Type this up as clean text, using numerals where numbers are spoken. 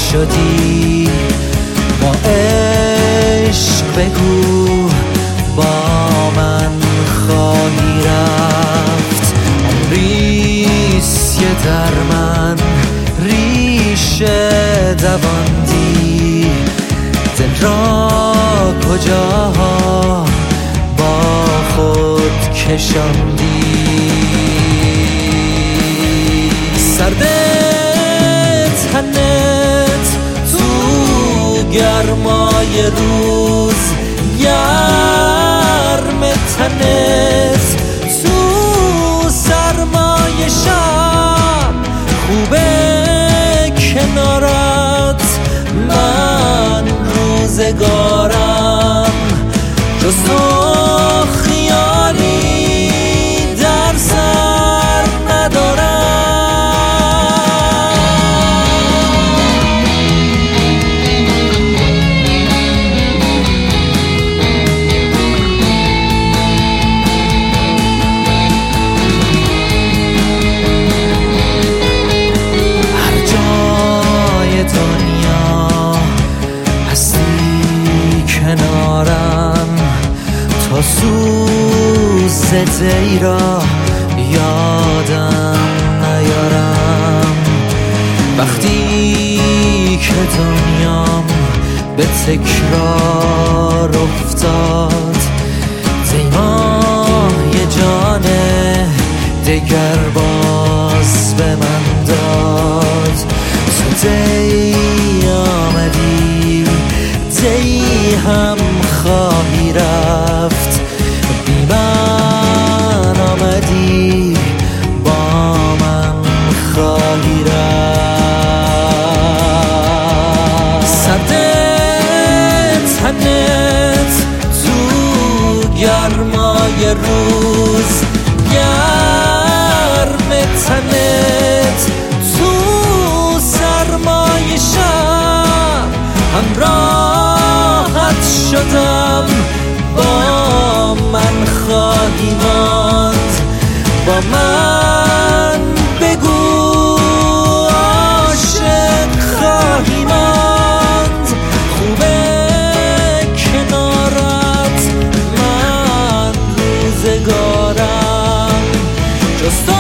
شدی. با عشق بگو با من خواهی رفت. عمریست که در من ریشه دواندی، دل را کجاها با خود کشاندی. سرد تنت تو گرمای روز، گرم تنت تو سرمای شب. خوبه کنارت من روزگارم، جز تو خیالی در سر ندارم. تا سوز دی را یادم نیارم، وقتی که دنیام به تکرار افتاد. دیمای جان دگر باز به من داد. تو دی آمدی، دی هم خواهی رفت. بی من آمدی، با من خواهی رفت. سرد تنت تو گرمای روز، گرم تنت تو سرمای شب. همراهت شدم، با من خواهی ماند. با من بگو عاشق خواهی ماند. خوبه کنارت من روزگارم، جز تو